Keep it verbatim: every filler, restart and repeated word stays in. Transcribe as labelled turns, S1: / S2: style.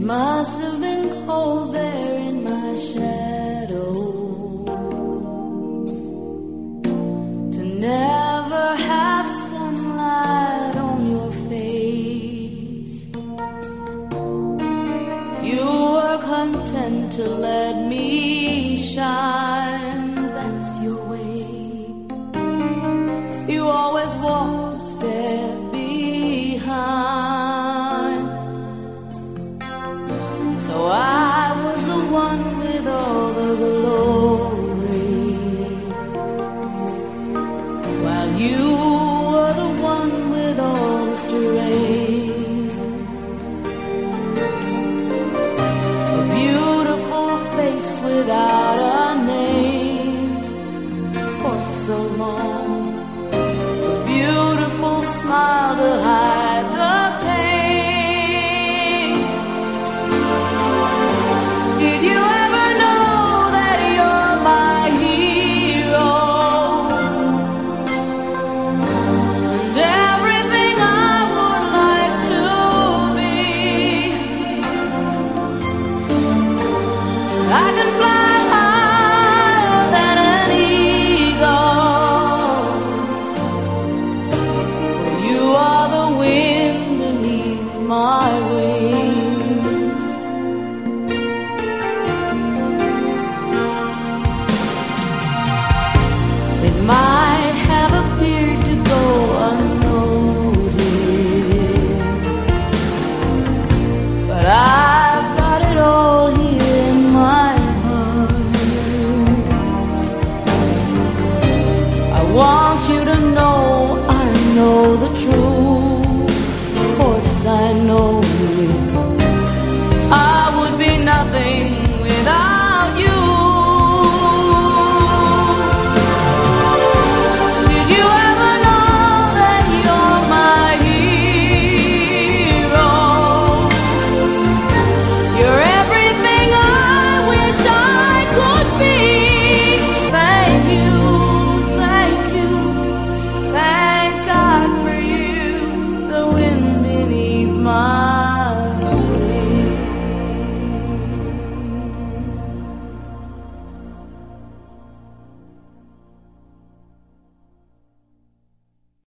S1: must have been cold there in my shadow to never have sunlight on your face. You were content to let me shine, that's your way. You always walked a step behind. So I was the one with all the glory, while you were the one with all the strength. A beautiful face without a name for so long, a beautiful smile to hide